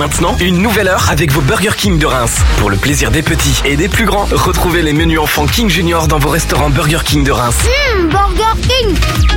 Maintenant, une nouvelle heure avec vos Burger King de Reims. Pour le plaisir des petits et des plus grands, retrouvez les menus enfants King Junior dans vos restaurants Burger King de Reims. Burger King.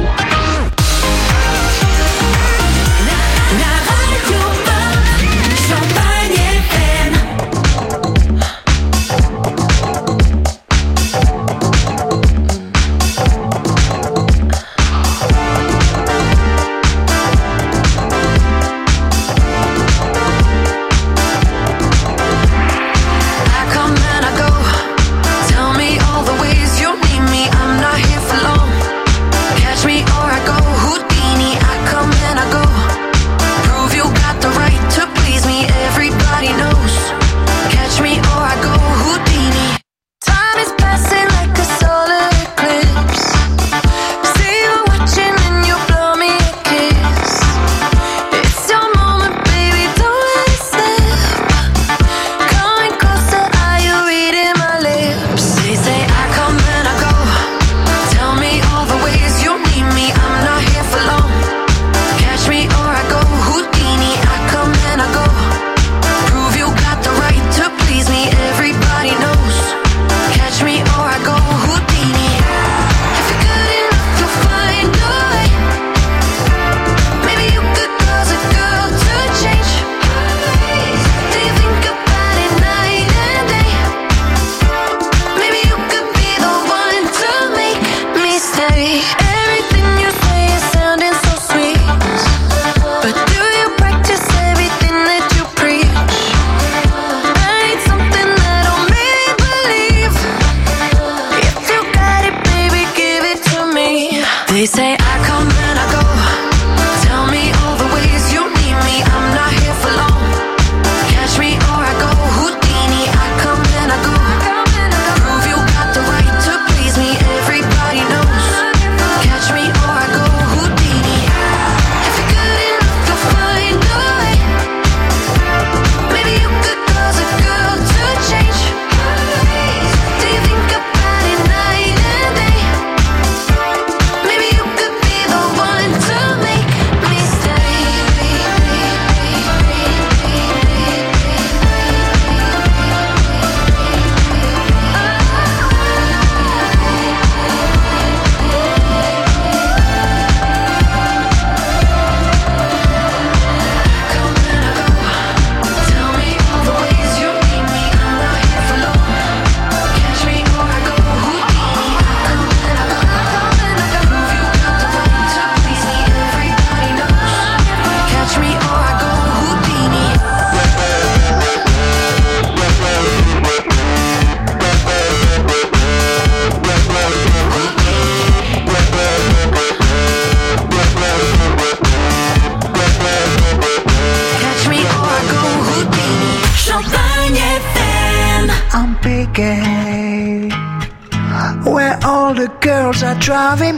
Drive him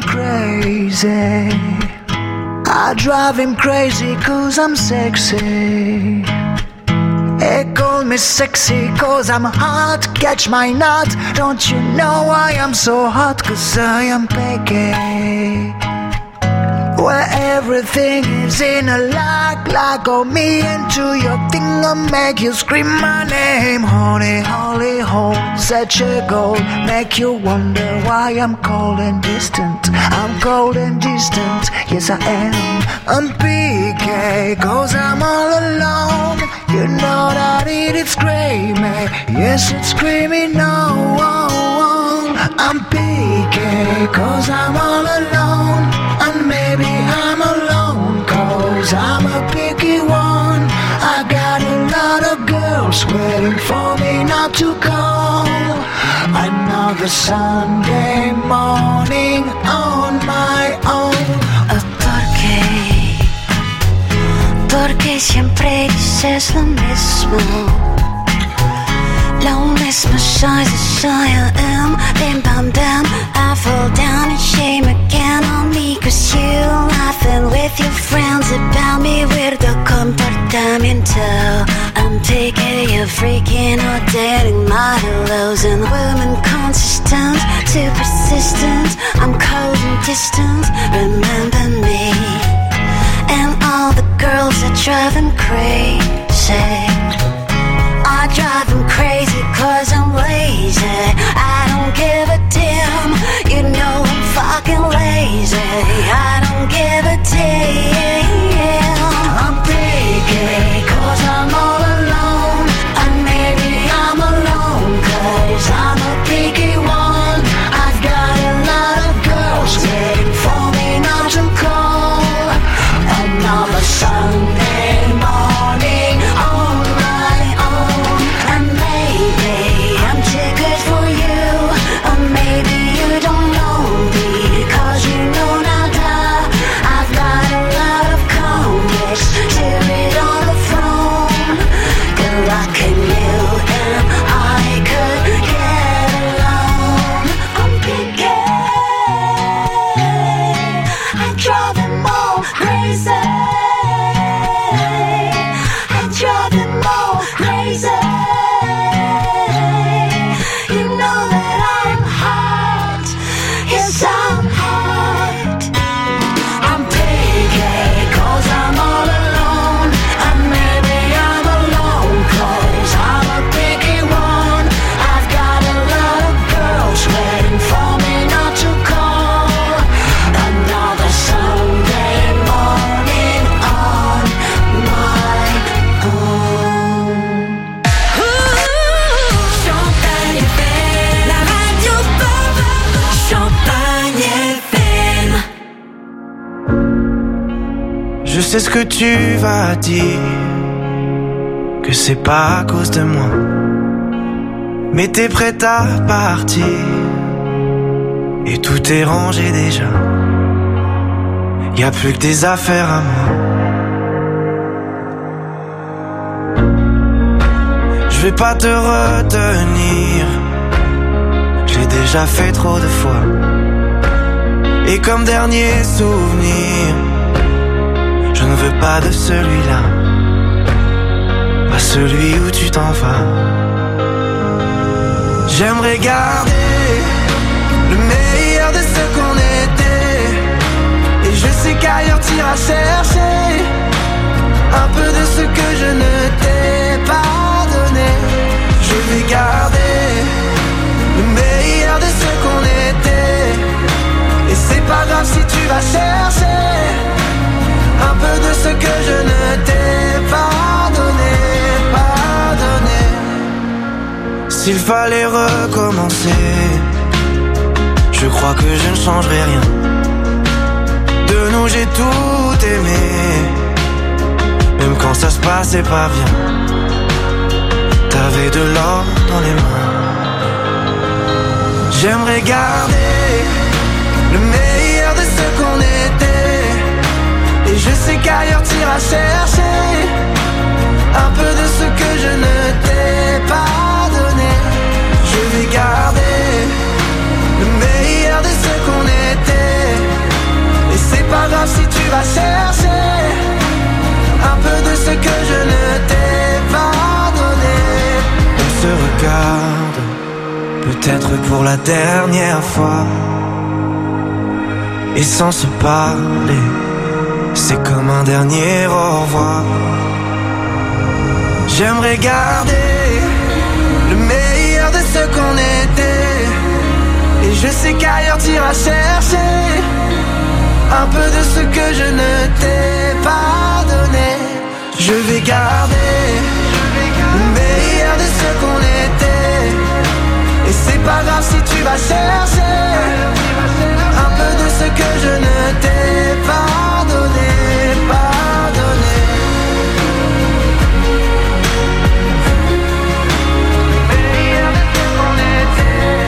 crazy. I drive him crazy 'cause I'm sexy. They call me sexy 'cause I'm hot. Catch my nut. Don't you know I am so hot? 'Cause I am picky. Where everything is in a lock on me into your thing. I'll make you scream my name. Honey, holy hole, such a goal. Make you wonder why I'm cold and distant. I'm cold and distant, yes I am. I'm PK, 'cause I'm all alone. You know that it's screaming, yes it's screaming no. I'm PK, 'cause I'm all alone. And maybe I'm alone 'cause I'm a picky one. I got a lot of girls waiting for me not to call. Another Sunday morning on my own. Porque siempre dices lo mismo. Lo mismo soy, I am. Bim bam bam, I fall down in shame again on me. 'Cause you laughing with your friends about me. Weirdo comportamiento. I'm taking you freaking or dating my hellos. And women consistent, too persistent. I'm cold and distant, remember me. And all the girls that drive them crazy. say. I drive him crazy cause I'm lazy. I don't give a damn, you know I'm fucking lazy. I don't give a damn. I'm picky cause I'm all alone. And maybe I'm alone cause I'm a picky one. I've got a lot of girls waiting for me not to call. Another Sunday morning on my own. And maybe I'm too good for you, or maybe you don't know me, cause you know nada. I've got a lot of comics to read on the phone. Good luck in you and I could get along. I'm picky, I drive them all crazy. I drive them all crazy. You know that I'm hot. Yes, I'm hot. I'm picky cause I'm all alone. And maybe I'm alone cause I'm a picky one. I've got a lot of girls waiting for me not to call. Another Sunday morning on my own. Champagne FM, la radio pop. Champagne FM. Je sais ce que tu vas dire, que c'est pas à cause de moi, mais t'es prête à partir, et tout est rangé déjà. Y'a plus que des affaires à moi. Je vais pas te retenir, j'ai déjà fait trop de fois. Et comme dernier souvenir, je ne veux pas de celui-là, pas celui où tu t'en vas. J'aimerais garder le meilleur de ce qu'on était, et je sais qu'ailleurs t'iras chercher un peu de ce que je ne t'ai pas donné. Je vais garder le meilleur de ce qu'on était, et c'est pas grave si tu vas chercher un peu de ce que je ne t'ai pas donné, pas donné. S'il fallait recommencer, je crois que je ne changerai rien. De nous j'ai tout aimé, même quand ça se passait pas bien. T'avais de l'or dans les mains. J'aimerais garder le meilleur de ce qu'on était, et je sais qu'ailleurs t'iras chercher un peu de ce que je ne t'ai pas donné. Je vais garder le meilleur de ce qu'on était, et c'est pas grave si tu vas chercher un peu de ce que je ne t'ai pas donné. On se regarde, peut-être pour la dernière fois, et sans se parler, c'est comme un dernier au revoir. J'aimerais garder le meilleur de ce qu'on était, et je sais qu'ailleurs t'iras chercher un peu de ce que je ne t'ai pas donné. Je vais garder le meilleur de ce qu'on était, et c'est pas grave si tu vas chercher un peu de ce que je ne t'ai pas donné, pas donné. Le meilleur de ce qu'on était,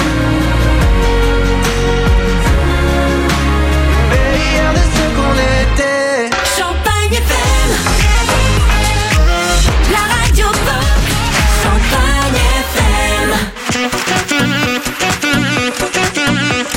le meilleur de ce qu'on était. Champagne FM, la radio pop. Champagne FM.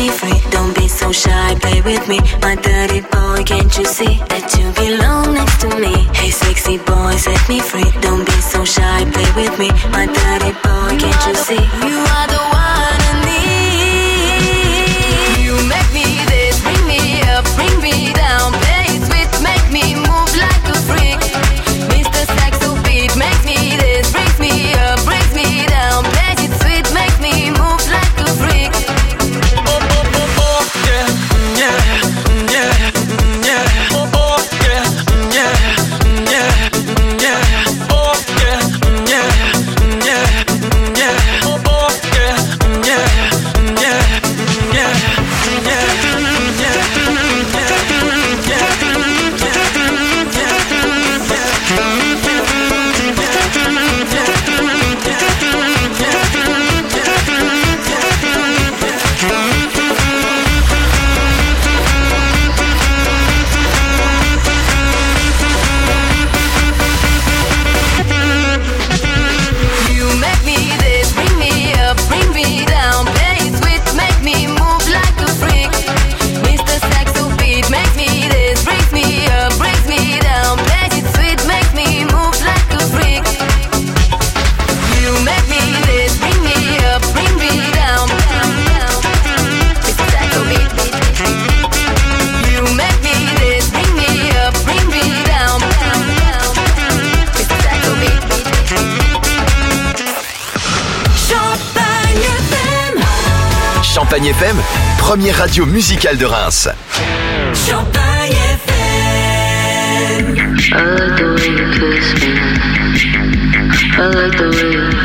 me free. Don't be so shy, play with me. My dirty boy, can't you see that you belong next to me? Hey sexy boy, set me free. Don't be so shy, play with me. My dirty boy, can't you see? You are the one I need. You make me this, bring me up, bring me down. Play it sweet, make me move like a freak. Mr. Saxo beat makes me this, brings me up, brings me down. Play it sweet, make me move like a freak. Oh, oh, oh, oh, yeah, yeah, yeah, yeah. Oh, oh, yeah, yeah, yeah, yeah. Oh, yeah, yeah, yeah, yeah. Oh, oh, yeah, yeah, yeah, yeah, Champagne FM, première radio musicale de Reims. Champagne FM. I like the way you kiss me. I like the way you,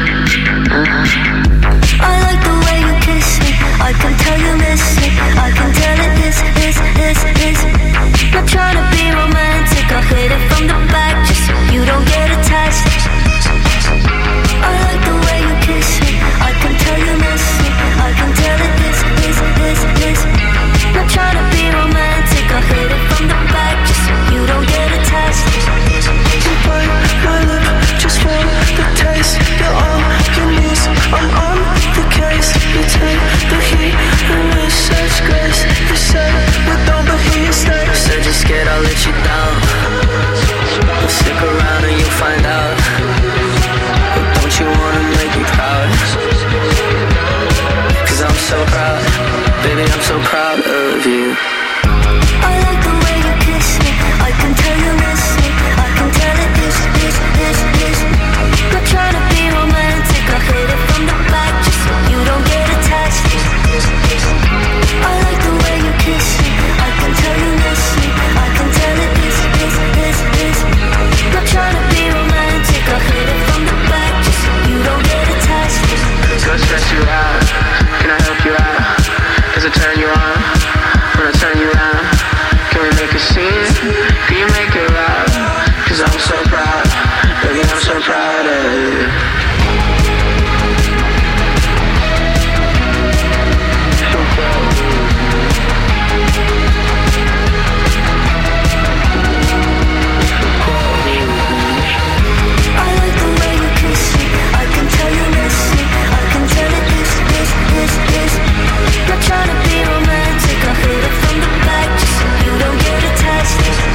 I like the way you kiss me. I can tell you miss me. I can tell it is. Not trying to be romantic. I hit it from the back just so you don't get attached. I like the way you kiss me. I can tell you miss me. I can tell it is. Not trying to be romantic. I hit it from the back just so you don't get attached. You bite my lip just for the taste. You're on your knees, I'm on the case. You take the heat and with such grace. You said we don't, but here you stay. said you're scared I'll let you down. Well, stick around and you'll find out. But don't you wanna make me proud? Cause I'm so proud, baby, I'm so proud of you. I like the way you kiss me. I can tell you miss me. I can tell it is. Not trying to be romantic. I hit it from the back just so you don't get attached. I like the way you kiss me. I can tell you miss me. I can tell it is. Not trying to be romantic. I hit it from the back just so you don't get attached. Go stress you out, can I help you out? Does it turn you on, when I turn you around? Can we make a scene, can you make it loud? Cause I'm so proud, baby, I'm so proud of you. Not trying to be romantic. I hit it from the back just so you don't get attached.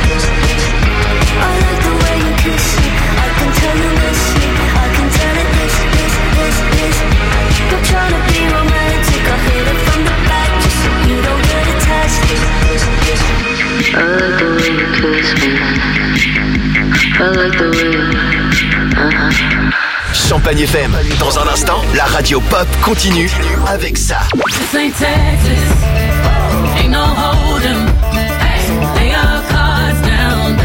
I like the way you kiss me. I can tell you miss me. I can tell it is. Not trying to be romantic. I hit it from the back just so you don't get attached. I like the way you kiss me. I like the way you, Champagne FM, dans un instant, la radio pop continue avec ça. This ain't Texas, ain't no hold'em. Hey, lay your cards down.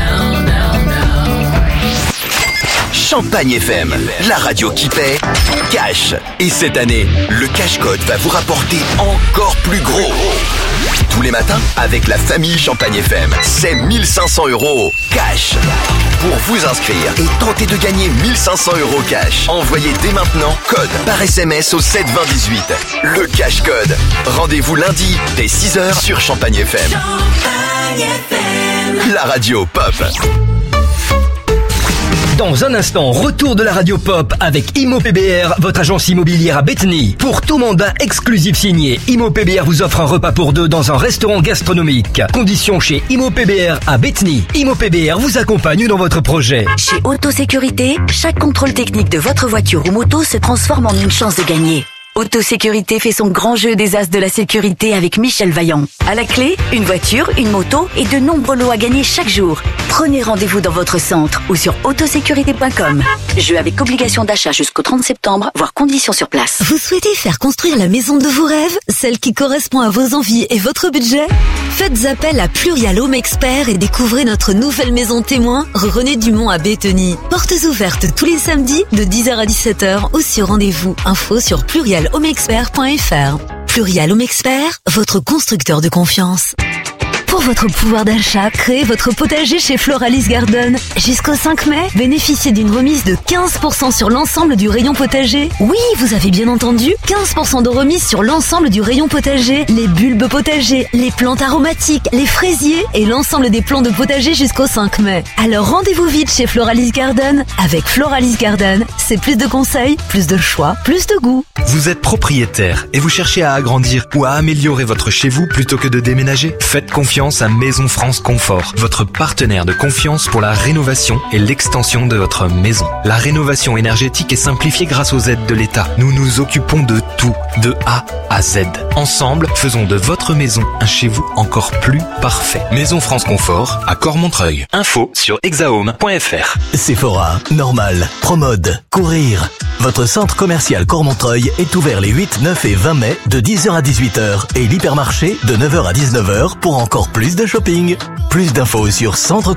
Champagne FM, la radio qui paie cash. Et cette année, le cash code va vous rapporter encore plus gros. Tous les matins, avec la famille Champagne FM, c'est 1500 € cash. Pour vous inscrire et tenter de gagner 1500 € cash, envoyez dès maintenant code par SMS au 7 20 18. Le cash code. Rendez-vous lundi dès 6h sur Champagne FM. Champagne FM. La radio pop. Dans un instant, retour de la radio pop avec IMO-PBR, votre agence immobilière à Bétheny. Pour tout mandat exclusif signé, IMO-PBR vous offre un repas pour deux dans un restaurant gastronomique. Conditions chez IMO-PBR à Bétheny. IMO-PBR vous accompagne dans votre projet. Chez Autosécurité, chaque contrôle technique de votre voiture ou moto se transforme en une chance de gagner. Autosécurité fait son grand jeu des as de la sécurité avec Michel Vaillant. À la clé, une voiture, une moto et de nombreux lots à gagner chaque jour. Prenez rendez-vous dans votre centre ou sur autosécurité.com. Jeu avec obligation d'achat jusqu'au 30 septembre, voire conditions sur place. Vous souhaitez faire construire la maison de vos rêves, celle qui correspond à vos envies et votre budget? Faites appel à Plurial Home Expert et découvrez notre nouvelle maison témoin, rue René Dumont à Bétheny. Portes ouvertes tous les samedis de 10h à 17h ou sur rendez-vous. Info sur plurialhomexpert.fr. Plurial Home Expert, votre constructeur de confiance. Pour votre pouvoir d'achat, créez votre potager chez Floralis Garden. Jusqu'au 5 mai, bénéficiez d'une remise de 15% sur l'ensemble du rayon potager. Oui, vous avez bien entendu, 15% de remise sur l'ensemble du rayon potager. Les bulbes potagers, les plantes aromatiques, les fraisiers et l'ensemble des plants de potager jusqu'au 5 mai. Alors rendez-vous vite chez Floralis Garden. Avec Floralis Garden, c'est plus de conseils, plus de choix, plus de goût. Vous êtes propriétaire et vous cherchez à agrandir ou à améliorer votre chez vous plutôt que de déménager? Faites confiance à Maison France Confort, votre partenaire de confiance pour la rénovation et l'extension de votre maison. La rénovation énergétique est simplifiée grâce aux aides de l'État. Nous nous occupons de tout, de A à Z. Ensemble, faisons de votre maison un chez vous encore plus parfait. Maison France Confort à Cormontreuil. Info sur hexahome.fr. Sephora, Normal, Promode, Courir. Votre centre commercial Cormontreuil est ouvert les 8, 9 et 20 mai de 10h à 18h et l'hypermarché de 9h à 19h pour encore plus de shopping. Plus d'infos sur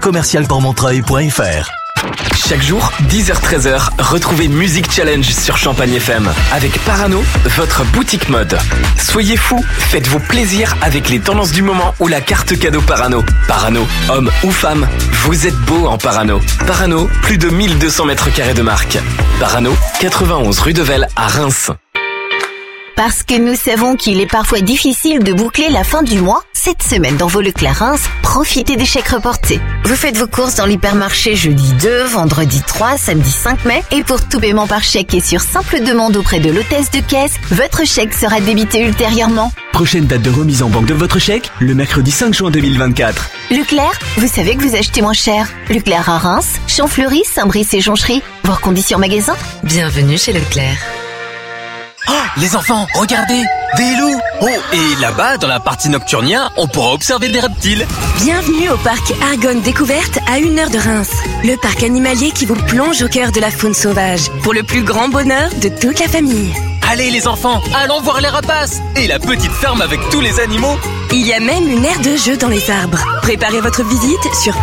centrecommercialcormontreuil.fr. Chaque jour, 10h-13h, retrouvez Music Challenge sur Champagne FM avec Parano, votre boutique mode. Soyez fous, faites-vous plaisir avec les tendances du moment ou la carte cadeau Parano. Parano, homme ou femme, vous êtes beau en Parano. Parano, plus de 1200 mètres carrés de marque. Parano, 91 rue de Velle à Reims. Parce que nous savons qu'il est parfois difficile de boucler la fin du mois, cette semaine dans vos Leclerc Reims, profitez des chèques reportés. Vous faites vos courses dans l'hypermarché jeudi 2, vendredi 3, samedi 5 mai et pour tout paiement par chèque et sur simple demande auprès de l'hôtesse de caisse, votre chèque sera débité ultérieurement. Prochaine date de remise en banque de votre chèque, le mercredi 5 juin 2024. Leclerc, vous savez que vous achetez moins cher. Leclerc à Reims, Champfleury, Saint-Brice et Jonchery. Voir conditions magasin. Bienvenue chez Leclerc. Oh, les enfants, regardez, des loups. Oh, et là-bas, dans la partie nocturnia, on pourra observer des reptiles. Bienvenue au parc Argonne Découverte à 1 heure de Reims. Le parc animalier qui vous plonge au cœur de la faune sauvage. Pour le plus grand bonheur de toute la famille. Allez les enfants, allons voir les rapaces et la petite ferme avec tous les animaux. Il y a même une aire de jeu dans les arbres. Préparez votre visite sur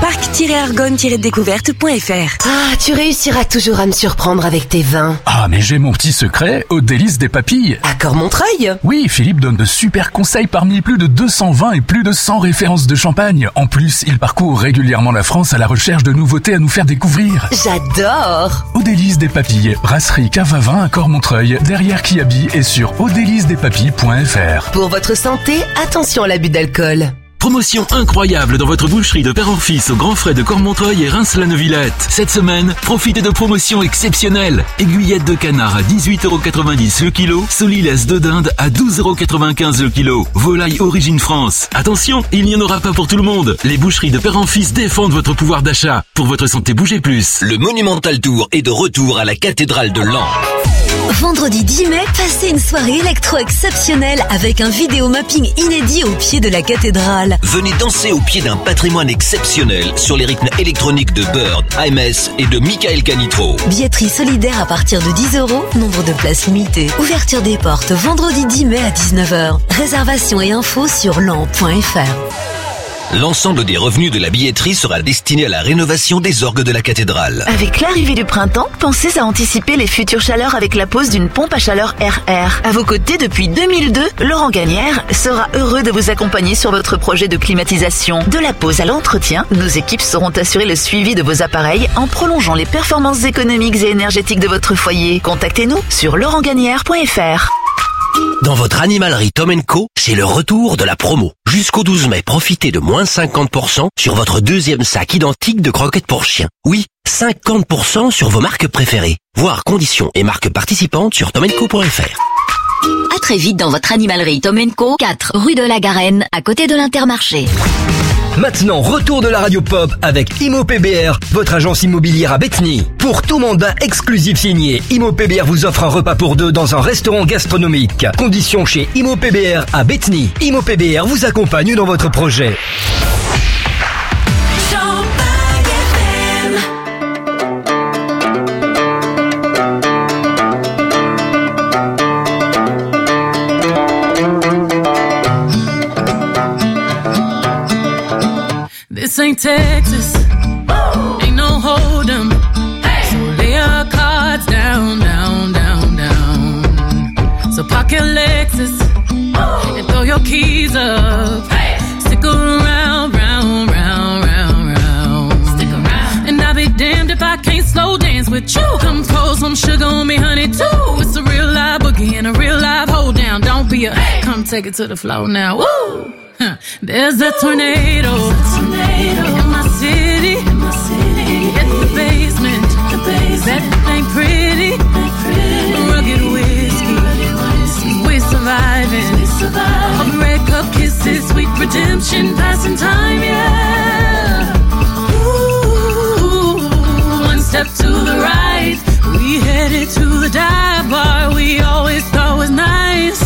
parc-argonne-découverte.fr. Ah, tu réussiras toujours à me surprendre avec tes vins. Ah, mais j'ai mon petit secret aux délices des papilles. À Cormontreuil? Oui, Philippe donne de super conseils parmi plus de 200 vins et plus de 100 références de champagne. En plus, il parcourt régulièrement la France à la recherche de nouveautés à nous faire découvrir. J'adore! Aux délices des papilles, brasserie Cave à Vin à Cormontreuil, derrière Kiabi et sur ausdélicesdespapilles.fr. Pour votre santé, attention à l'abus d'alcool. Promotion incroyable dans votre boucherie de Père en Fils au Grand Frais de Cormontreuil et Reims-la-Neuvillette. Cette semaine, profitez de promotions exceptionnelles. Aiguillettes de canard à 18,90€ le kilo, solilaise de dinde à 12,95€ le kilo, volaille Origine France. Attention, il n'y en aura pas pour tout le monde. Les boucheries de Père en Fils défendent votre pouvoir d'achat. Pour votre santé, bougez plus. Le Monumental Tour est de retour à la cathédrale de Laon. Vendredi 10 mai, passez une soirée électro exceptionnelle avec un vidéo mapping inédit au pied de la cathédrale. Venez danser au pied d'un patrimoine exceptionnel sur les rythmes électroniques de Bird, AMS et de Michael Canitro. Billetterie solidaire à partir de 10€, nombre de places limitées. Ouverture des portes vendredi 10 mai à 19h. Réservation et infos sur lan.fr. L'ensemble des revenus de la billetterie sera destiné à la rénovation des orgues de la cathédrale. Avec l'arrivée du printemps, pensez à anticiper les futures chaleurs avec la pose d'une pompe à chaleur RR. À vos côtés depuis 2002, Laurent Gagnère sera heureux de vous accompagner sur votre projet de climatisation. De la pose à l'entretien, nos équipes sauront assurer le suivi de vos appareils en prolongeant les performances économiques et énergétiques de votre foyer. Contactez-nous sur laurentgagnère.fr. Dans votre animalerie Tom & Co, c'est le retour de la promo. Jusqu'au 12 mai, profitez de moins 50% sur votre deuxième sac identique de croquettes pour chiens. Oui, 50% sur vos marques préférées. Voir conditions et marques participantes sur tomco.fr. À très vite dans votre animalerie Tom & Co, 4 rue de la Garenne, à côté de l'Intermarché. Maintenant, retour de la radio pop avec IMO-PBR, votre agence immobilière à Bétheny. Pour tout mandat exclusif signé, IMO-PBR vous offre un repas pour deux dans un restaurant gastronomique. Conditions chez IMO-PBR à Bétheny. IMO-PBR vous accompagne dans votre projet. This ain't Texas, ain't no hold 'em. So lay your cards down, down, down, down. So park your Lexus and throw your keys up. Stick around, round, round, round, round. Stick around. And I'll be damned if I can't slow dance with you. Come pour some sugar on me, honey, too. It's a real live boogie and a real live hold down. Don't be a, come take it to the floor now. Woo! There's a tornado in my city, in the basement. That ain't pretty, rugged whiskey. We're surviving. All red cup kisses, sweet redemption, passing time, yeah. Ooh, one step to the right, we headed to the dive bar we always thought was nice.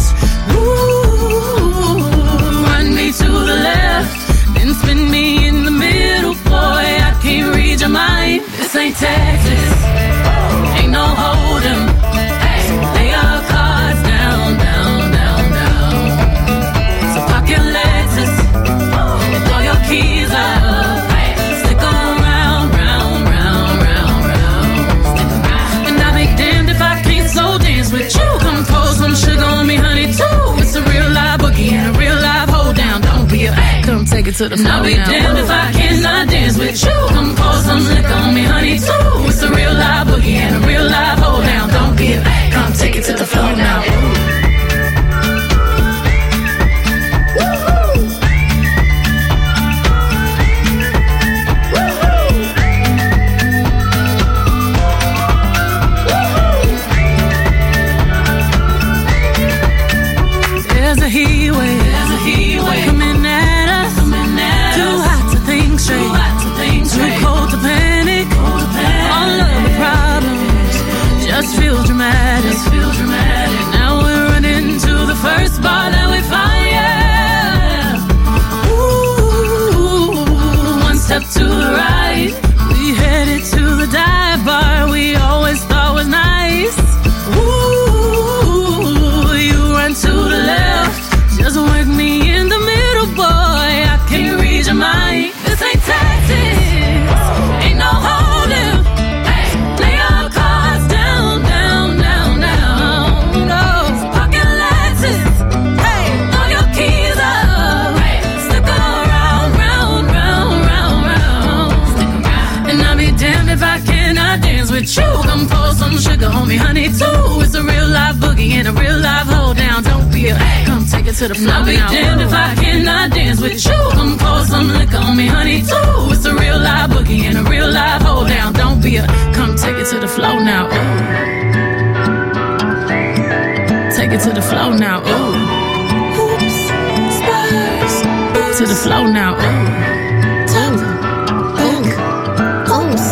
Ooh, me to the left, then spin me in the middle, boy, I can't read your mind. This ain't Texas, ain't no hold 'em. So lay your cards down, down, down, down. So park your Lexus and throw your keys up. Stick around, round, round, round, round. Stick around. And I'll be damned if I can't slow dance with you. Come pour some sugar on me, honey, too. It's a real live boogie and a real live hold down. Don't be a, come take it to the floor. I'll be damned if I cannot dance with you. Come pour some liquor on me, honey, too. It's a real live boogie and a real live hold down. Don't be a, come take it to the floor now. There's a heat wave coming at us. Too hot to think straight, too cold to panic. All of the problems just feel dramatic. Now we're running to the first bar that we find, yeah. Ooh, one step to the right, we headed to the dive bar we always thought was nice. Ooh, you run to the left, just work me in the middle, boy, I can't read your mind. This ain't Texas, ain't no holding. Lay your cards down, down, down, down. No, pocket Lexus, hey, throw your keys up. Stick around, round, round, round, round. Stick around. And I'll be damned if I cannot dance with you. Come pour some sugar on me, honey, too. It's a real live boogie and a real live hold down. Don't be a, come take it to the floor. I'll be damned if I cannot dance with you. Come pour some liquor on me, honey, too. It's a real live boogie and a real live hold down. Don't be a, come take it to the floor now. Ooh. Take it to the floor now. Ooh. Hoops, spurs, to the floor now. Ooh. Top, back, pose.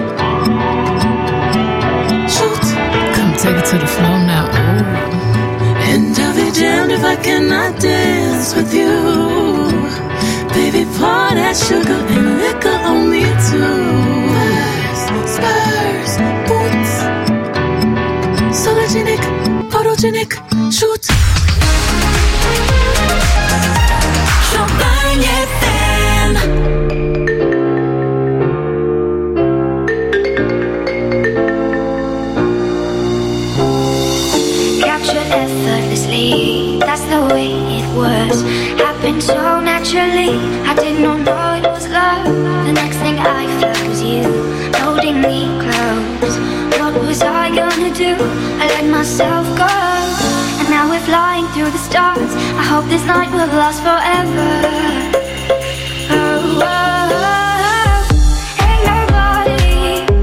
Shoot, come take it to the floor now. Ooh. And I'll be damned if I cannot dance with you. Baby, pour that sugar and liquor on me too. Spurs, boots, sologenic, photogenic, shoot. Champagne FM. Captured effortlessly, that's the way it was. Happened so naturally, I did not know it was love. The next thing I felt was you holding me close. What was I gonna do? I let myself go, and now we're flying through the stars. I hope this night will last forever. Oh, oh, oh. Ain't nobody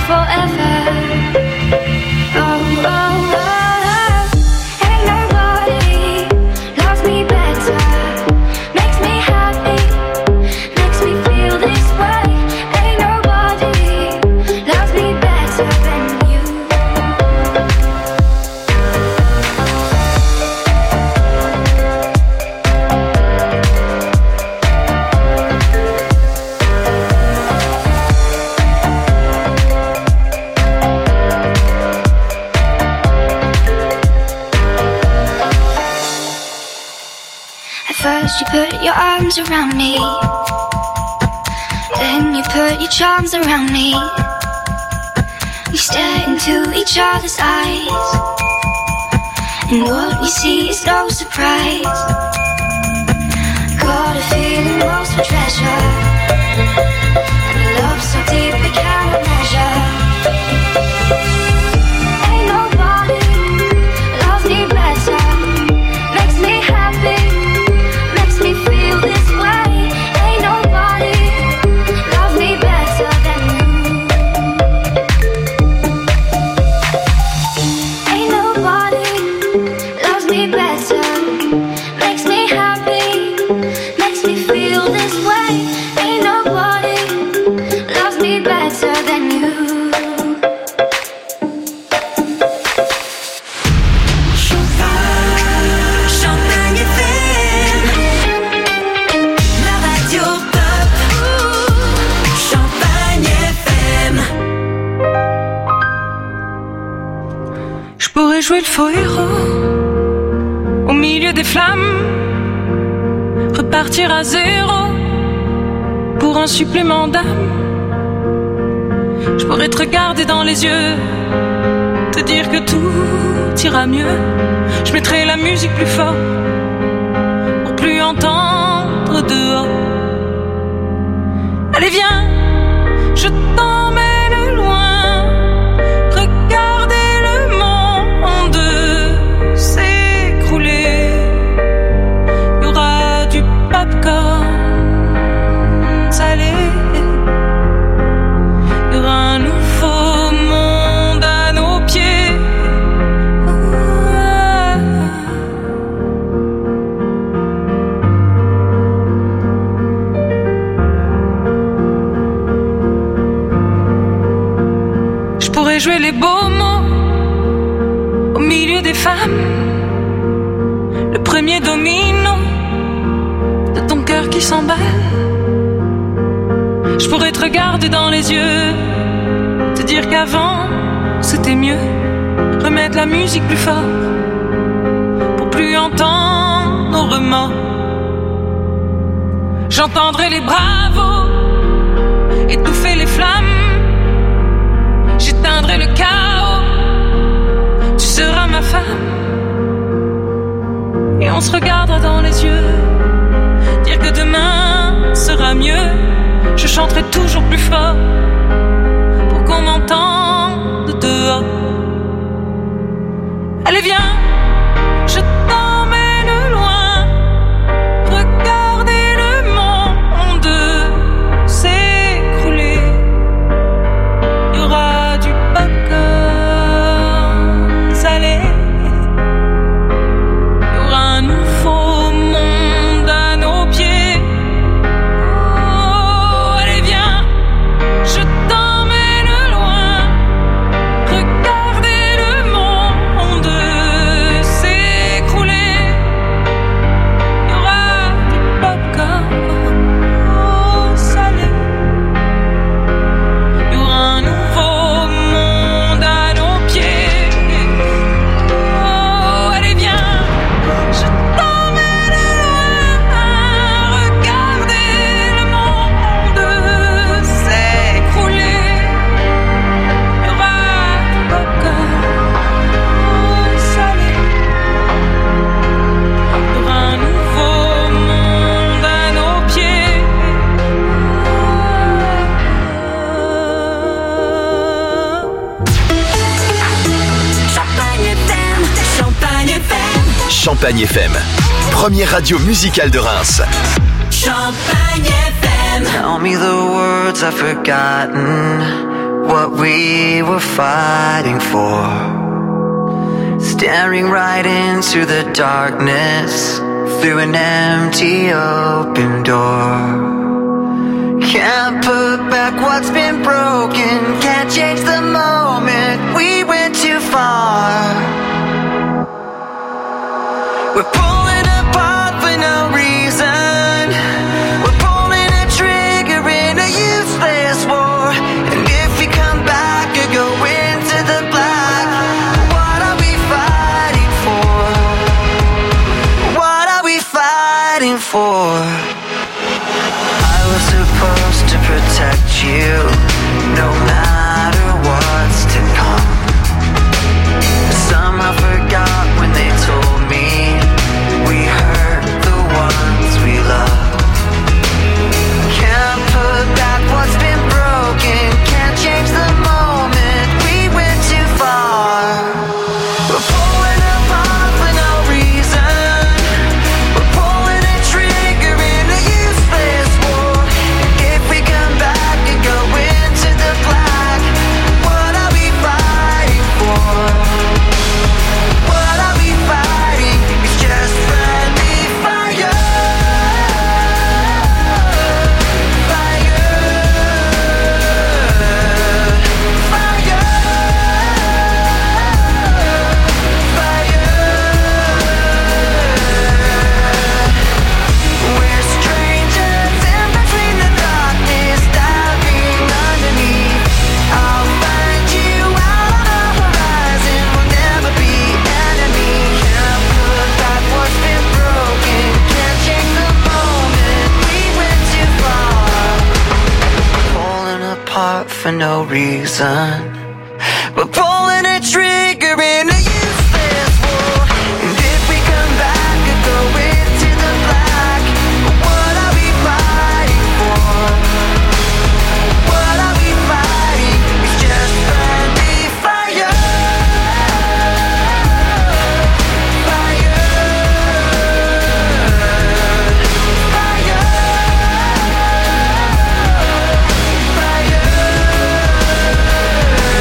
forever. Oh, oh, oh. Ain't nobody loves me better. Makes me happy, makes me feel this way. Ain't nobody loves me better than you. First you put your arms around me, then you put your charms around me. We stare into each other's eyes, and what we see is no surprise. Got a feeling lost for treasure, and a love so deep we cannot measure. Ain't nobody loves me better, makes me happy, makes me feel this way. Ain't nobody loves me better than you. Ain't nobody loves me better, makes me happy, makes me feel this way. Ain't nobody loves me better than you. Champagne FM, la radio pop. Champagne FM. Je pourrais jouer le faux héros au milieu des flammes, repartir à zéro pour un supplément d'âme. Je pourrais te regarder dans les yeux, te dire que tout ira mieux. Je mettrai la musique plus fort pour plus entendre dehors. Allez viens, je t'emmène loin, regarder le monde s'écrouler. Il y aura du popcorn salé, il y aura un nouveau monde à nos pieds. Je pourrais jouer les beaux mots au milieu des femmes, le premier domino de ton cœur qui s'emballe. Je pourrais te regarder dans les yeux, te dire qu'avant c'était mieux, remettre la musique plus fort pour plus entendre nos remords. J'entendrai les bravos étouffer les flammes, j'éteindrai le chaos, tu seras ma femme. Et on se regardera dans les yeux, dire que demain sera mieux. Je chanterai toujours plus fort pour qu'on m'entende dehors. Allez viens, je t'emmène loin, regarder le monde s'écrouler. Il y aura du popcorn salé, il y aura un nouveau monde à nos pieds. Oh, allez viens, je t'emmène loin, regarder le monde s'écrouler. Il y aura du popcorn salé, il y aura un nouveau monde à nos pieds. Oh, allez viens, je t'emmène loin, regarder le monde s'écrouler. Il y aura du popcorn salé, il y aura un nouveau monde à nos pieds. Champagne FM, Champagne FM, Champagne FM, première radio musicale de Reims. Champagne FM. Tell me the words I've forgotten. what we were fighting for. Staring right into the darkness through an empty open door. Can't put back what's been broken, can't change the moment, we went too far. We're pulling apart for no reason. We're pulling a trigger in a useless war. And if we come back or go into the black, what are we fighting for? What are we fighting for? I was supposed to protect you, no matter what's to come. Somehow forgot when they told me we hurt the ones we love. Can't put back what's been broken, can't change the moment, we went too far. We're pulling apart for no reason. We're pulling a trigger in a useless war. And if we come back and go into the black, what are we fighting for? What are we fighting? It's just friendly fire. Fire. Fire. Fire. We're strangers in between the darkness, diving underneath. I'll find you out on the horizon, we'll never be enemies. Can't put back what's been broken, can't change the moment, we went too far. Pulling apart for no reason. We're pulling a trigger in a useless war. And if we come back and go into the black, what are we fighting for? What are we fighting? It's just friendly fire. Fire. Fire. Fire.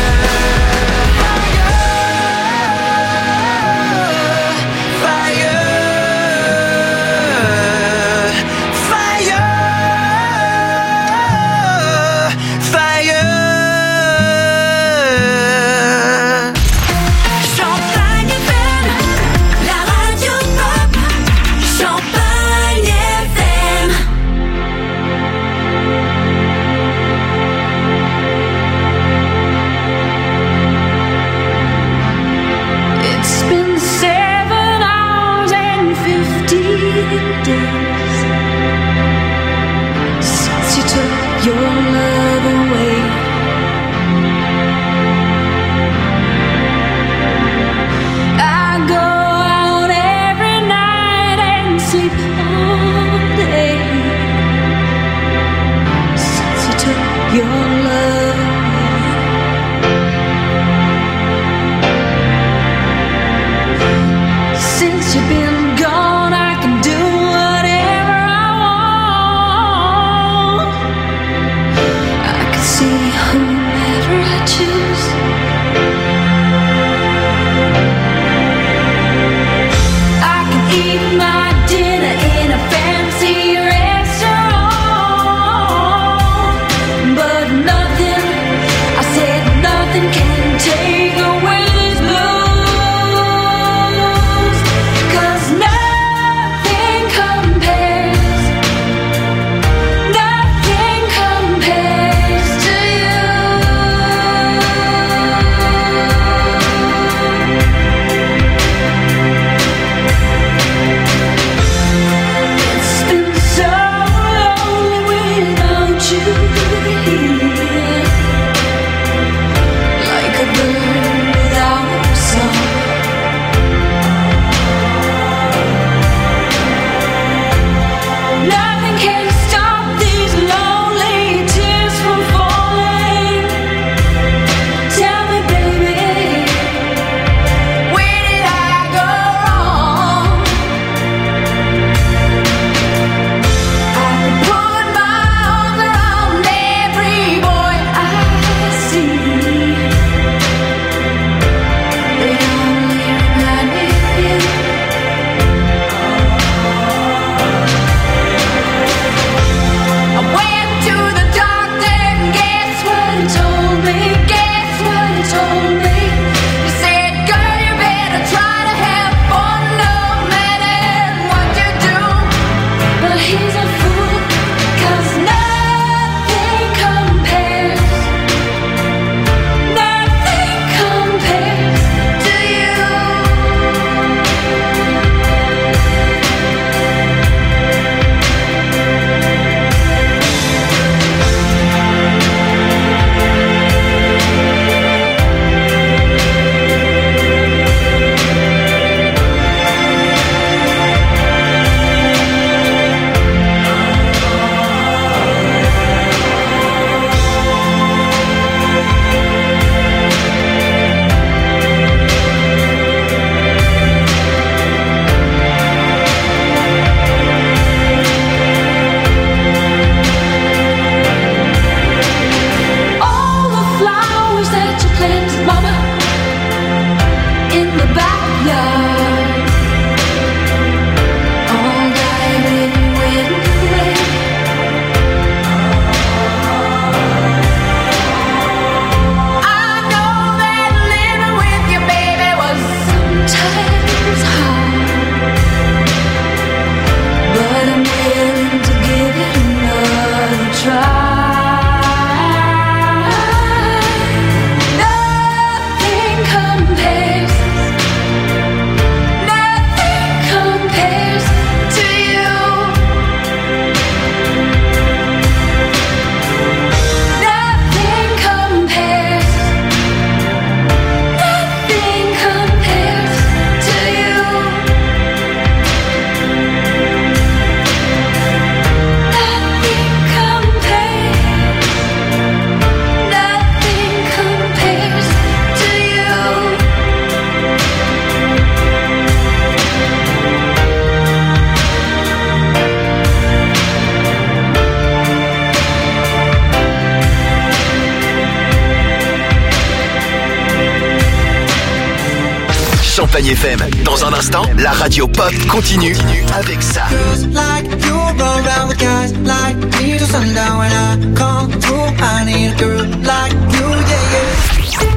Champagne FM. Dans un instant, la radio pop continue avec ça. Girls like you run around with guys like me till sundown. When I come through, I need a girl like you, yeah, yeah.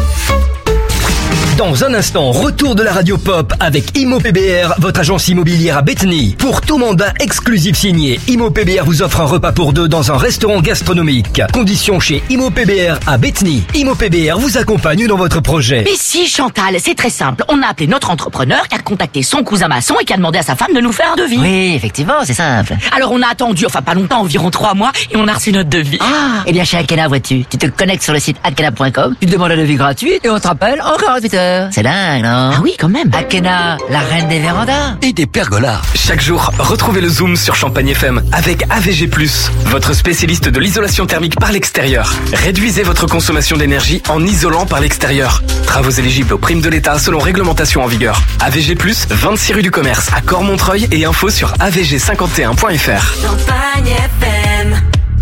Dans un instant, retour de la radio pop avec Imo PBR, votre agence immobilière à Bethany. Pour tout mandat exclusif signé, Imo PBR vous offre un repas pour deux dans un restaurant gastronomique. Conditions chez Imo PBR à Bethany. Imo PBR vous accompagne dans votre projet. Mais si, Chantal, c'est très simple. On a appelé notre entrepreneur qui a contacté son cousin maçon et qui a demandé à sa femme de nous faire un devis. Oui, effectivement, c'est simple. Alors on a attendu, enfin pas longtemps, environ 3 mois, et on a reçu notre devis. Ah, eh bien chez Akena, vois-tu, tu te connectes sur le site akena.com, tu te demandes un devis gratuit et on te rappelle encore à 8 heures. C'est dingue, non? Ah oui, quand même. Akena, la reine des vérandas. Et des pergolas. Chaque jour, retrouvez le Zoom sur Champagne FM avec AVG+, votre spécialiste de l'isolation thermique par l'extérieur. Réduisez votre consommation d'énergie en isolant par l'extérieur. Travaux éligibles aux primes de l'État selon réglementation en vigueur. AVG+, 26 rue du Commerce à Cormontreuil et info sur avg51.fr. Champagne FM.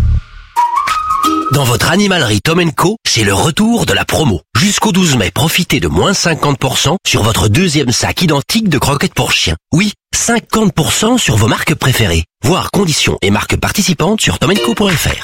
Dans votre animalerie Tom & Co, c'est le retour de la promo. Jusqu'au 12 mai, profitez de moins 50% sur votre deuxième sac identique de croquettes pour chiens. Oui, 50% sur vos marques préférées. Voir conditions et marques participantes sur tomandco.fr.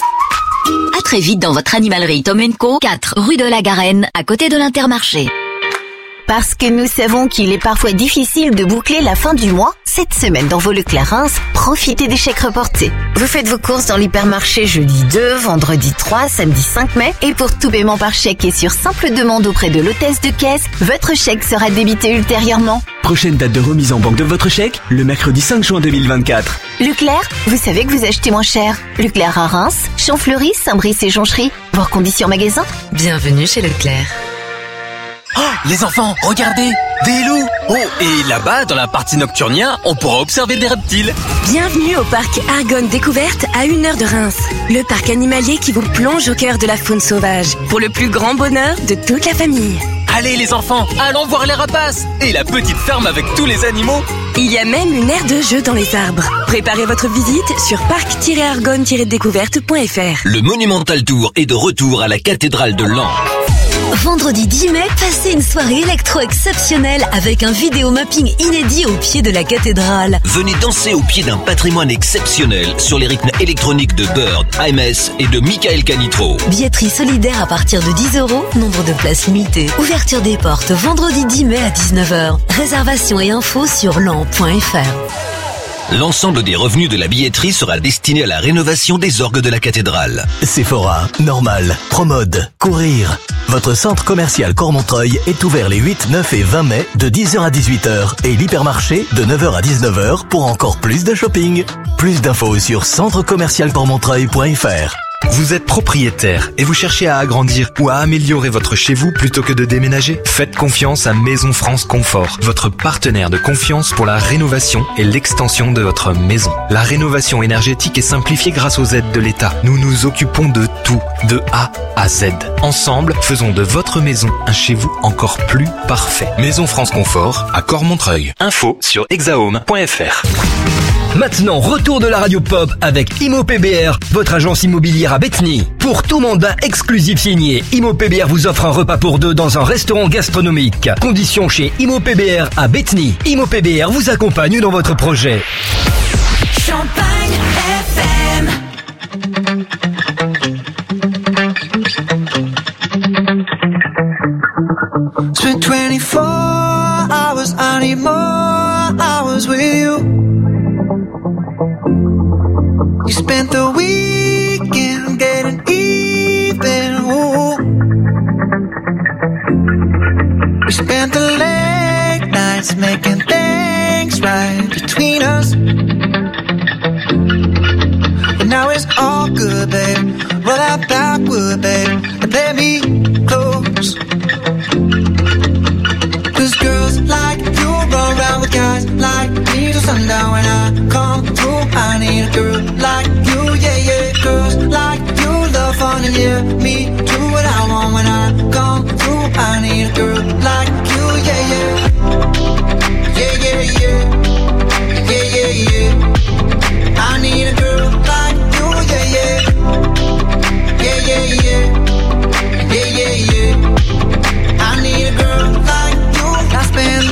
À très vite dans votre animalerie Tom & Co, 4 rue de la Garenne, à côté de l'Intermarché. Parce que nous savons qu'il est parfois difficile de boucler la fin du mois, cette semaine dans vos Leclerc Reims, profitez des chèques reportés. Vous faites vos courses dans l'hypermarché jeudi 2, vendredi 3, samedi 5 mai, et pour tout paiement par chèque et sur simple demande auprès de l'hôtesse de caisse, votre chèque sera débité ultérieurement. Prochaine date de remise en banque de votre chèque, le mercredi 5 juin 2024. Leclerc, vous savez que vous achetez moins cher. Leclerc à Reims, Champfleury, Saint-Brice et Jonchery. Voir conditions magasin. Bienvenue chez Leclerc. Oh, les enfants, regardez, des loups. Oh, et là-bas, dans la partie nocturnia, on pourra observer des reptiles. Bienvenue au parc Argonne Découverte à 1 heure de Reims. Le parc animalier qui vous plonge au cœur de la faune sauvage. Pour le plus grand bonheur de toute la famille. Allez les enfants, allons voir les rapaces. Et la petite ferme avec tous les animaux. Il y a même une aire de jeu dans les arbres. Préparez votre visite sur parc-argonne-découverte.fr. Le Monumental Tour est de retour à la cathédrale de Laon. Vendredi 10 mai, passez une soirée électro exceptionnelle avec un vidéo mapping inédit au pied de la cathédrale. Venez danser au pied d'un patrimoine exceptionnel sur les rythmes électroniques de Bird, AMS et de Michael Canitro. Billetterie solidaire à partir de 10 €, nombre de places limitées. Ouverture des portes vendredi 10 mai à 19h. Réservation et infos sur lan.fr. L'ensemble des revenus de la billetterie sera destiné à la rénovation des orgues de la cathédrale. Sephora, Normal, Promode, Courir. Votre centre commercial Cormontreuil est ouvert les 8, 9 et 20 mai de 10h à 18h et l'hypermarché de 9h à 19h pour encore plus de shopping. Plus d'infos sur centrecommercialcormontreuil.fr. Vous êtes propriétaire et vous cherchez à agrandir ou à améliorer votre chez vous plutôt que de déménager? Faites confiance à Maison France Confort, votre partenaire de confiance pour la rénovation et l'extension de votre maison. La rénovation énergétique est simplifiée grâce aux aides de l'État. Nous nous occupons de tout, de A à Z. Ensemble, faisons de votre maison un chez vous encore plus parfait. Maison France Confort à Cormontreuil. Info sur hexahome.fr. Maintenant, retour de la radio pop avec Imo PBR, votre agence immobilière à Bethany. Pour tout mandat exclusif signé, Imo PBR vous offre un repas pour deux dans un restaurant gastronomique. Conditions chez Imo PBR à Bethany. Imo PBR vous accompagne dans votre projet. Champagne FM. Spent 24 hours, I need more hours with you. You spent the weekend getting even, ooh. We spent the late nights making things right between us. But now it's all good, babe. Roll out backward, babe, and play me close. 'Cause girls like you run around with guys like me till sundown. When I come through, I need a girl like you, yeah, yeah. Girls like you love fun and yeah, me do what I want. When I come through, I need a girl like you, yeah, yeah. Yeah, yeah, yeah. Yeah, yeah, yeah. I need a girl like you, yeah, yeah. Yeah, yeah, yeah. Yeah, yeah, yeah. I need a girl like you. I spend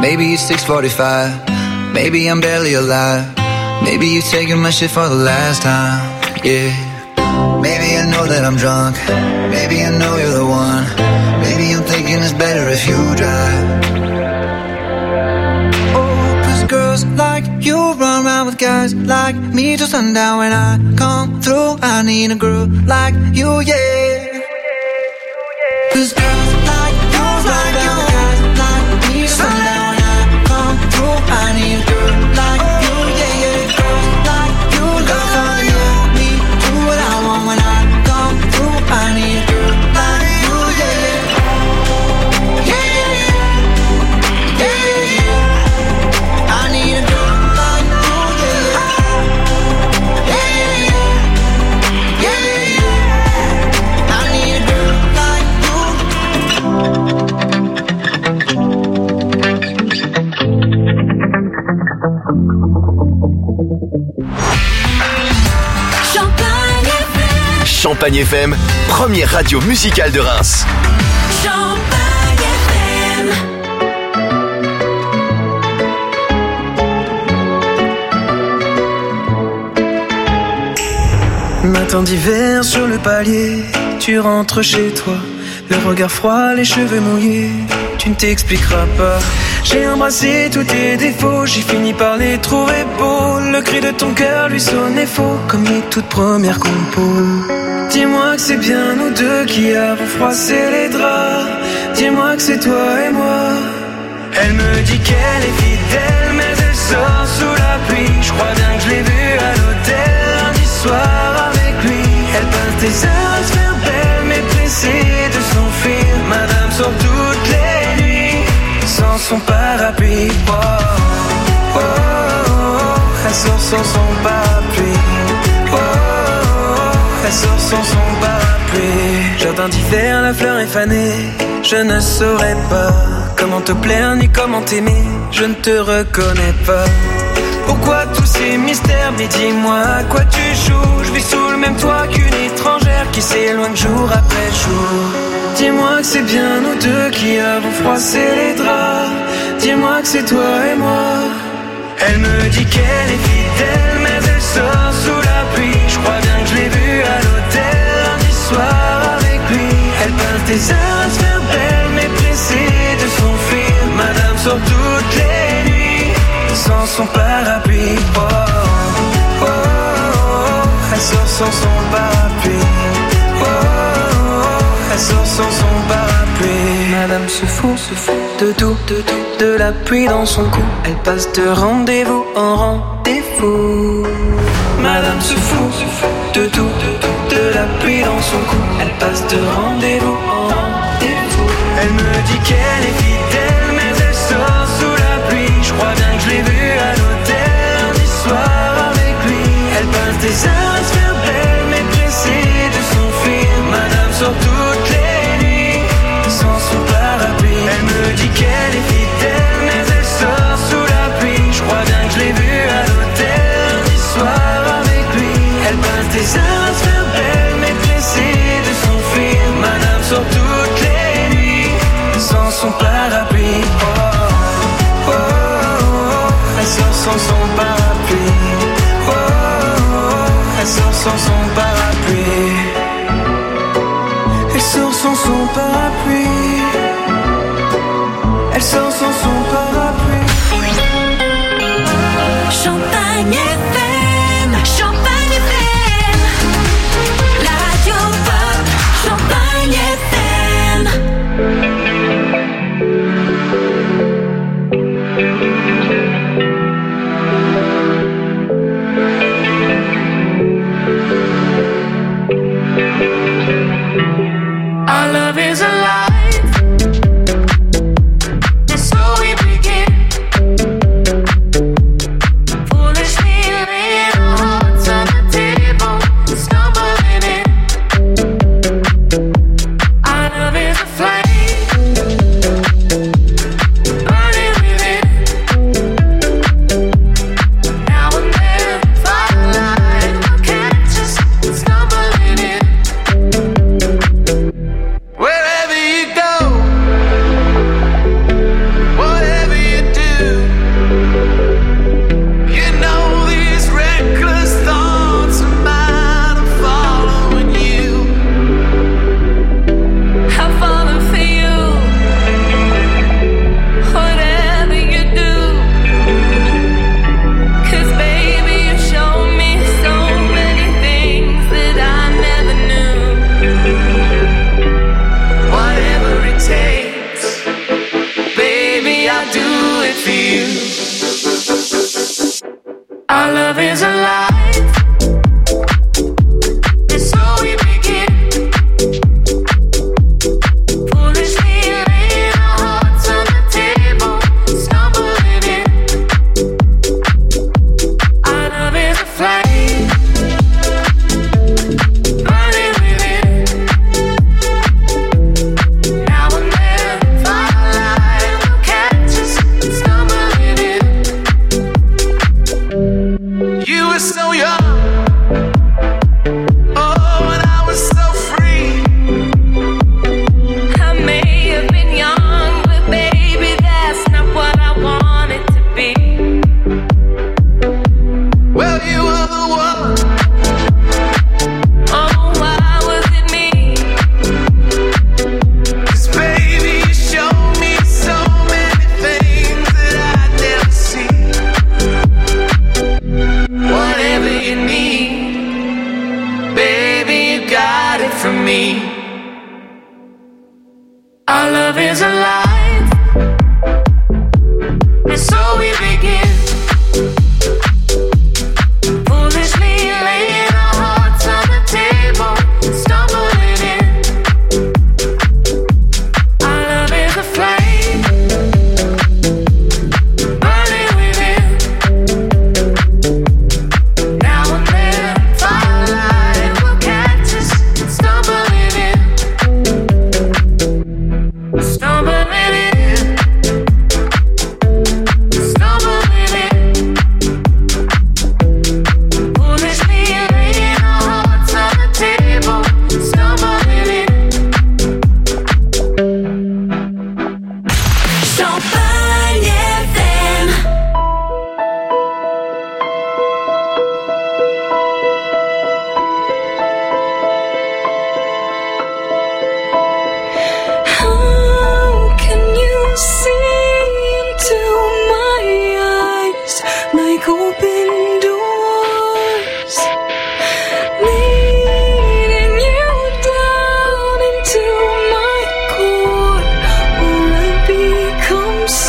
Maybe it's 6:45. Maybe I'm barely alive. Maybe you taking my shit for the last time. Yeah. Maybe I know that I'm drunk. Maybe I know you're the one. Maybe I'm thinking it's better if you drive. Oh, 'cause girls like you run around with guys like me till sundown. When I come through, I need a girl like you, yeah. 'Cause girls like you run around with guys like me till sundown. When I come through, I need a girl like you, yeah, yeah. Girls like you love me, do what I want. When I come through, I need a girl like you, yeah, yeah. Yeah, yeah, yeah. Yeah, yeah, yeah. I need a girl like you, yeah, yeah. Yeah, yeah, yeah. Yeah, yeah, yeah. I need a girl like you. Champagne FM, première radio musicale de Reims. Champagne FM. Matin d'hiver sur le palier, tu rentres chez toi, le regard froid, les cheveux mouillés, tu ne t'expliqueras pas. J'ai embrassé tous tes défauts, j'ai fini par les trouver beaux. Le cri de ton cœur lui sonnait faux, comme les toutes premières compos. Dis-moi que c'est bien nous deux qui avons froissé les draps. Dis-moi que c'est toi et moi. Elle me dit qu'elle est fidèle, mais elle sort sous la pluie. Je crois bien que je l'ai vue à l'hôtel lundi soir avec lui. Elle passe des heures à se faire belle, mais pressée de s'enfuir. Madame sort toutes les nuits sans son parapluie. Oh, oh, oh, oh. Elle sort sans son parapluie. Oh, oh, oh. Elle sort sans son parapluie. Jardin d'hiver, la fleur est fanée. Je ne saurais pas comment te plaire ni comment t'aimer. Je ne te reconnais pas. Pourquoi tous ces mystères? Mais dis-moi à quoi tu joues. Je vis sous le même toit qu'une étrangère qui s'éloigne jour après jour. Dis-moi que c'est bien nous deux qui avons froissé les draps. Dis-moi que c'est toi et moi. Elle me dit qu'elle est fidèle, mais elle sort sous la pluie. Je crois bien que je l'ai vue à l'hôtel lundi soir avec lui. Elle passe des heures à se faire belle, mais pressée de s'enfuir. Madame sort toutes les nuits sans son parapluie. Oh, oh, oh, oh. Elle sort sans son parapluie. Oh, oh, oh. Elle sort sans son parapluie. Madame se fout de tout, de la pluie dans son cou. Elle passe de rendez-vous en rendez-vous. Madame se fout de tout, de la pluie dans son cou. Elle passe de rendez-vous en rendez-vous. Elle me dit qu'elle est fidèle, mais elle sort sous la pluie. Je crois bien que je l'ai vue à l'hôtel lundi soir avec lui. Elle passe des heures à se faire belle, mais pressée de s'enfuir. Madame sort toutes les nuits sans son parapluie. Elle me dit qu'elle est fidèle, mais elle sort sous la pluie. Je crois bien que je l'ai vue à l'hôtel lundi soir avec lui. Elle passe des heures à se faire belle, mais pressée de s'enfuir. Madame sort toutes les nuits sans son parapluie. I do it for you. Our love is alive. It's so we begin. Foolishly laying our hearts on the table, stumbling in. Our love is a flame, burning within. Now and then, firelight will catch us stumbling in. You were so young, oh, and I was so free. I may have been young, but baby, that's not what I wanted to be. Well, you were the one. Oh, why was it me? 'Cause baby, you showed me so many things that I'd never see. Whatever you need, baby, you got it from me. Our love is alive, and so we begin. Foolishly laying our hearts on the table, stumbling in. Our love is a flame, burning within. Now and then, firelight will catch us stumbling in. Stumbling in. Stumbling in. Foolishly laying our hearts on the table, stumbling in. Champagne FM. How can you see into my eyes like open doors, leading you down into my core, where I become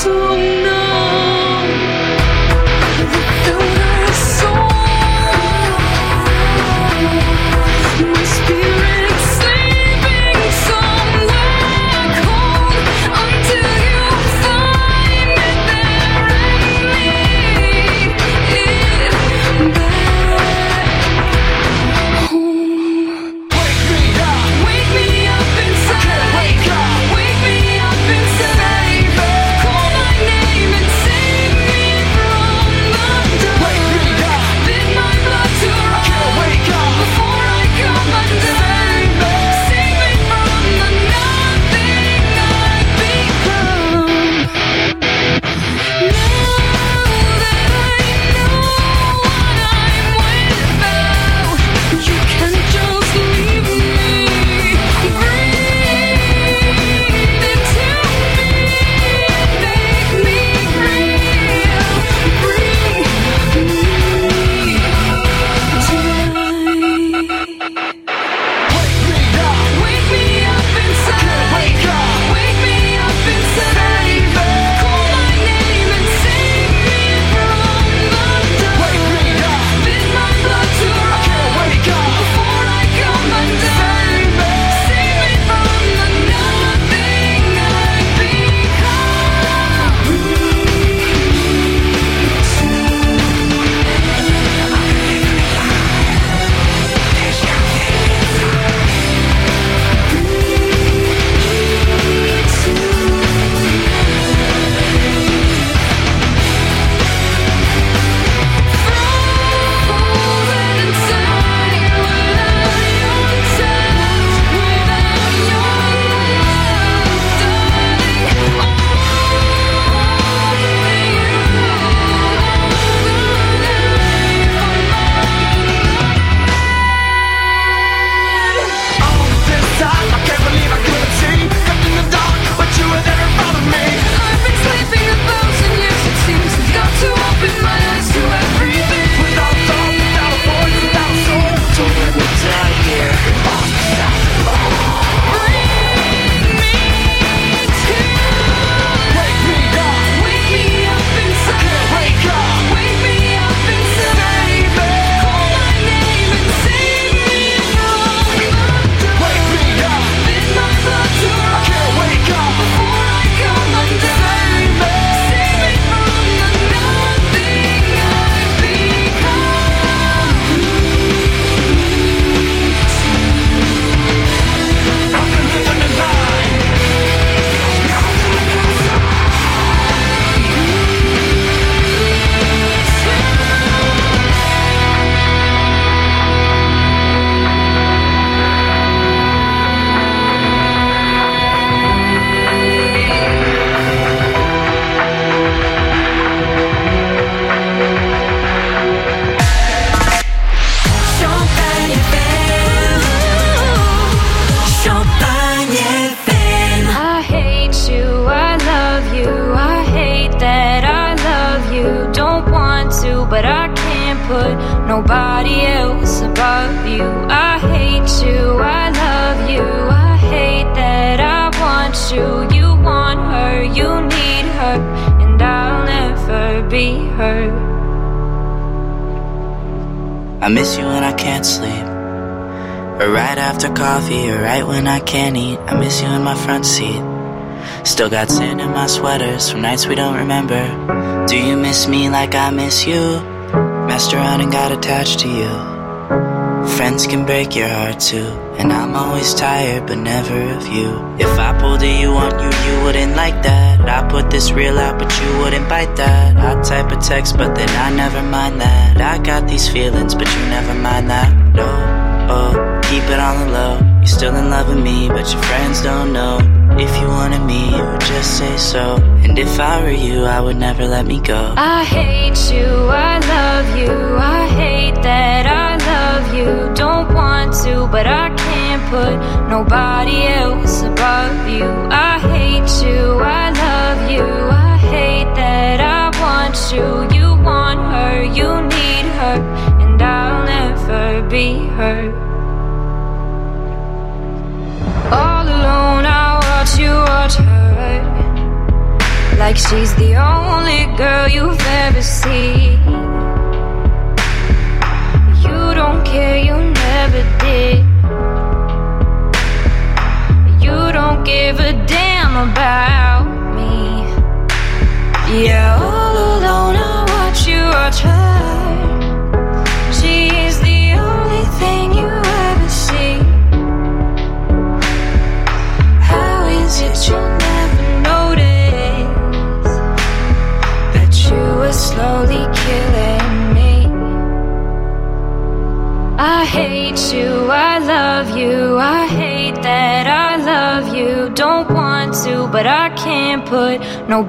put nobody else above you. I hate you, I love you, I hate that I want you. You want her, you need her, and I'll never be her. I miss you when I can't sleep, or right after coffee, or right when I can't eat. I miss you in my front seat. Still got sand in my sweaters from nights we don't remember. Do you miss me like I miss you? Messed around and got attached to you. Friends can break your heart too, and I'm always tired but never of you. If I pulled a you on you, you wouldn't like that. I put this reel out but you wouldn't bite that. I type a text but then I never mind that. I got these feelings but you never mind that. No, oh, keep it on the low. You're still in love with me but your friends don't know. If you wanted me, you would just say so. And if I were you, I would never let me go. I hate you, I love you, I hate that I love you. Don't want to, but I can't put nobody else above you. I hate you, I love you, I hate that I want you. You want her, you need her, and I'll never be her. All alone I watch you watch her, like she's the only girl you've ever seen. You don't care, you never did. You don't give a damn about me. Yeah, all alone I watch you watch her. She's the only thing you ever see. How is it you never notice that you were slowly killing me? I hate you, I love you, I hate that I love you. Don't want to, but I can't put no